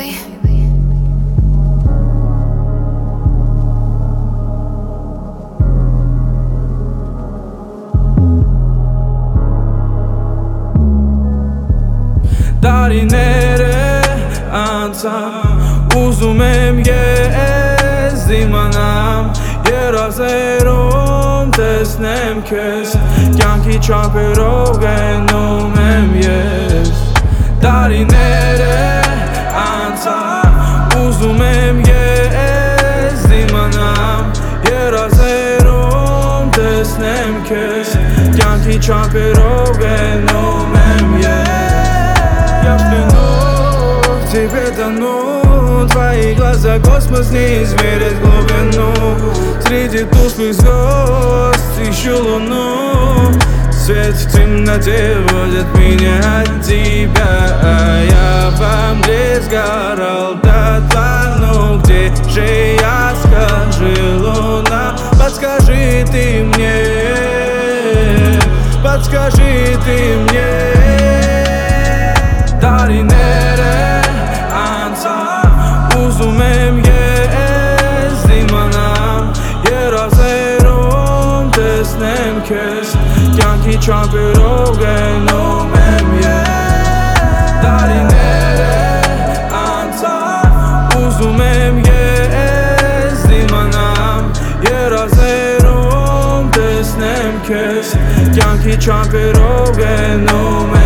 Տարիները անցան, ուզում եմ ես դիմանամ, երազերում տեսնեմ քեզ, կյանքի չափերով գնում եմ ես։ Տարիները անցան, ուզում եմ ես դիմանամ, երազերում տեսնեմ քեզ, կյանքի չափերով գնում եմ ես։ Я взгляну в тебе тону, твои глаза космос не измерят глубину. Среди тусклых звезд ищу луну, свет в темноте водит меня от тебя. А я во мгле сгорал дотла, ну где же я, скажи, луна? Подскажи ты мне, подскажи ты мне. Տարիները անցան, ուզում եմ ես դիմանամ, երազերում տեսնեմ քեզ, կյանքի չափերով գնում եմ ես։ Տարիները անցան, ուզում եմ ես դիմանամ, երազերում տեսնեմ քեզ, կյանքի չափերով գնում եմ ես։